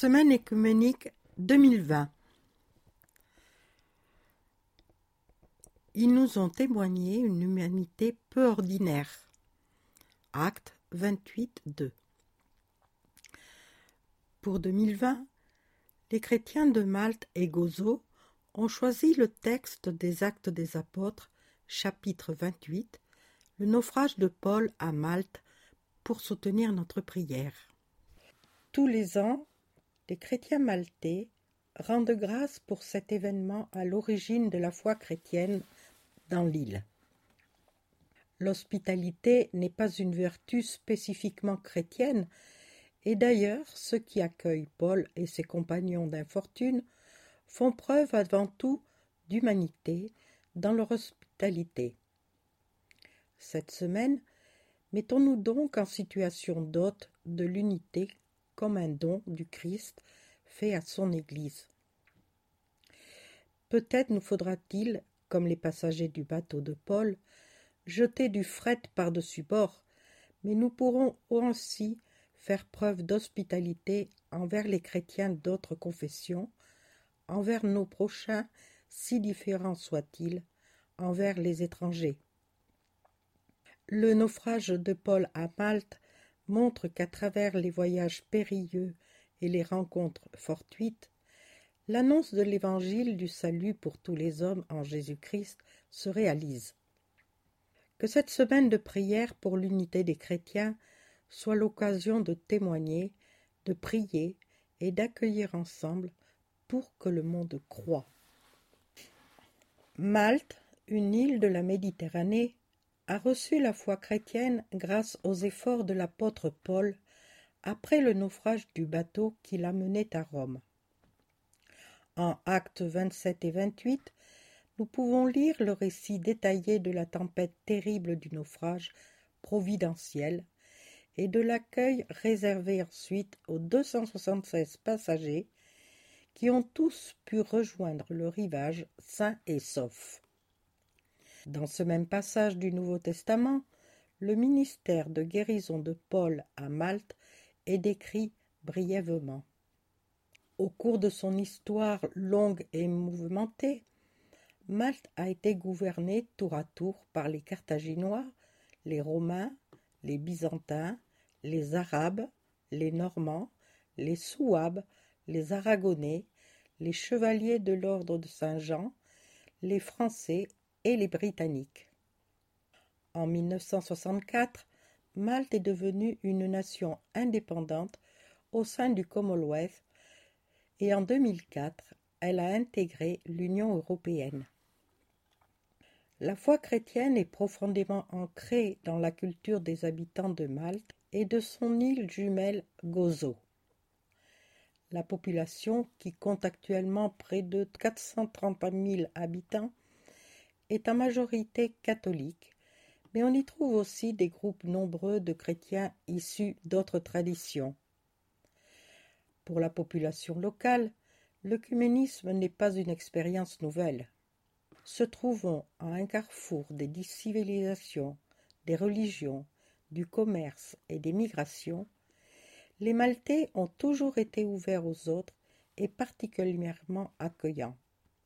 Semaine œcuménique 2020. Ils nous ont témoigné une humanité peu ordinaire. Acte 28-2. Pour 2020, les chrétiens de Malte et Gozo ont choisi le texte des Actes des Apôtres, chapitre 28, le naufrage de Paul à Malte, pour soutenir notre prière. Tous les ans, les chrétiens maltais rendent grâce pour cet événement à l'origine de la foi chrétienne dans l'île. L'hospitalité n'est pas une vertu spécifiquement chrétienne, et d'ailleurs ceux qui accueillent Paul et ses compagnons d'infortune font preuve avant tout d'humanité dans leur hospitalité. Cette semaine, mettons-nous donc en situation d'hôte de l'unité comme un don du Christ fait à son Église. Peut-être nous faudra-t-il, comme les passagers du bateau de Paul, jeter du fret par-dessus bord, mais nous pourrons aussi faire preuve d'hospitalité envers les chrétiens d'autres confessions, envers nos prochains, si différents soient-ils, envers les étrangers. Le naufrage de Paul à Malte montre qu'à travers les voyages périlleux et les rencontres fortuites, l'annonce de l'évangile du salut pour tous les hommes en Jésus-Christ se réalise. Que cette semaine de prière pour l'unité des chrétiens soit l'occasion de témoigner, de prier et d'accueillir ensemble pour que le monde croie. Malte, une île de la Méditerranée, a reçu la foi chrétienne grâce aux efforts de l'apôtre Paul après le naufrage du bateau qui l'amenait à Rome. En Actes 27 et 28, nous pouvons lire le récit détaillé de la tempête terrible du naufrage providentiel et de l'accueil réservé ensuite aux 276 passagers qui ont tous pu rejoindre le rivage sains et saufs. Dans ce même passage du Nouveau Testament, le ministère de guérison de Paul à Malte est décrit brièvement. Au cours de son histoire longue et mouvementée, Malte a été gouvernée tour à tour par les Carthaginois, les Romains, les Byzantins, les Arabes, les Normands, les Souabes, les Aragonais, les chevaliers de l'ordre de Saint-Jean, les Français et les Britanniques. En 1964, Malte est devenue une nation indépendante au sein du Commonwealth et en 2004, elle a intégré l'Union européenne. La foi chrétienne est profondément ancrée dans la culture des habitants de Malte et de son île jumelle Gozo. La population, qui compte actuellement près de 430 000 habitants, est en majorité catholique, mais on y trouve aussi des groupes nombreux de chrétiens issus d'autres traditions. Pour la population locale, l'œcuménisme n'est pas une expérience nouvelle. Se trouvant à un carrefour des civilisations, des religions, du commerce et des migrations, les Maltais ont toujours été ouverts aux autres et particulièrement accueillants.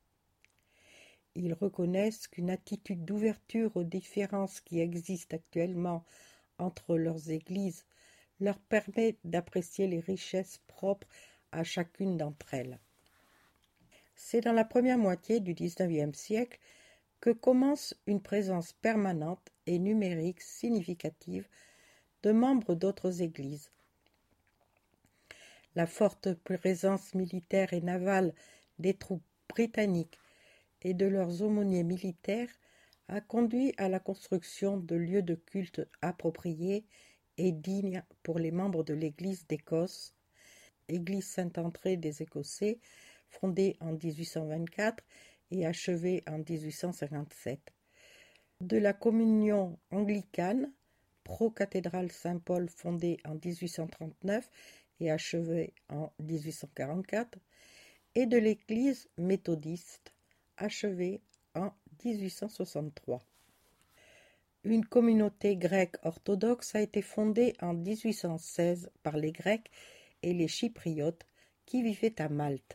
Ils reconnaissent qu'une attitude d'ouverture aux différences qui existent actuellement entre leurs églises leur permet d'apprécier les richesses propres à chacune d'entre elles. C'est dans la première moitié du XIXe siècle que commence une présence permanente et numérique significative de membres d'autres églises. La forte présence militaire et navale des troupes britanniques et de leurs aumôniers militaires a conduit à la construction de lieux de culte appropriés et dignes pour les membres de l'Église d'Écosse, Église Saint-André des Écossais, fondée en 1824 et achevée en 1857, de la communion anglicane, pro-cathédrale Saint-Paul fondée en 1839 et achevée en 1844, et de l'Église méthodiste, achevée en 1863. Une communauté grecque orthodoxe a été fondée en 1816 par les Grecs et les Chypriotes qui vivaient à Malte.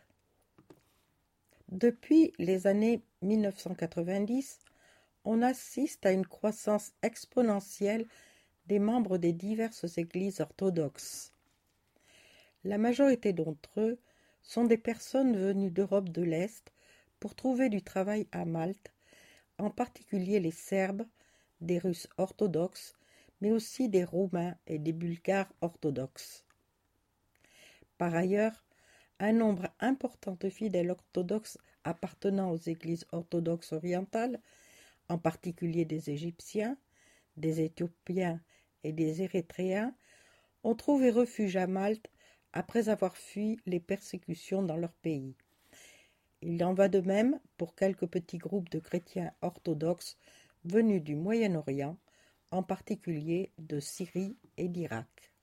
Depuis les années 1990, on assiste à une croissance exponentielle des membres des diverses églises orthodoxes. La majorité d'entre eux sont des personnes venues d'Europe de l'Est pour trouver du travail à Malte, en particulier les Serbes, des Russes orthodoxes, mais aussi des Roumains et des Bulgares orthodoxes. Par ailleurs, un nombre important de fidèles orthodoxes appartenant aux églises orthodoxes orientales, en particulier des Égyptiens, des Éthiopiens et des Érythréens, ont trouvé refuge à Malte après avoir fui les persécutions dans leur pays. Il en va de même pour quelques petits groupes de chrétiens orthodoxes venus du Moyen-Orient, en particulier de Syrie et d'Irak.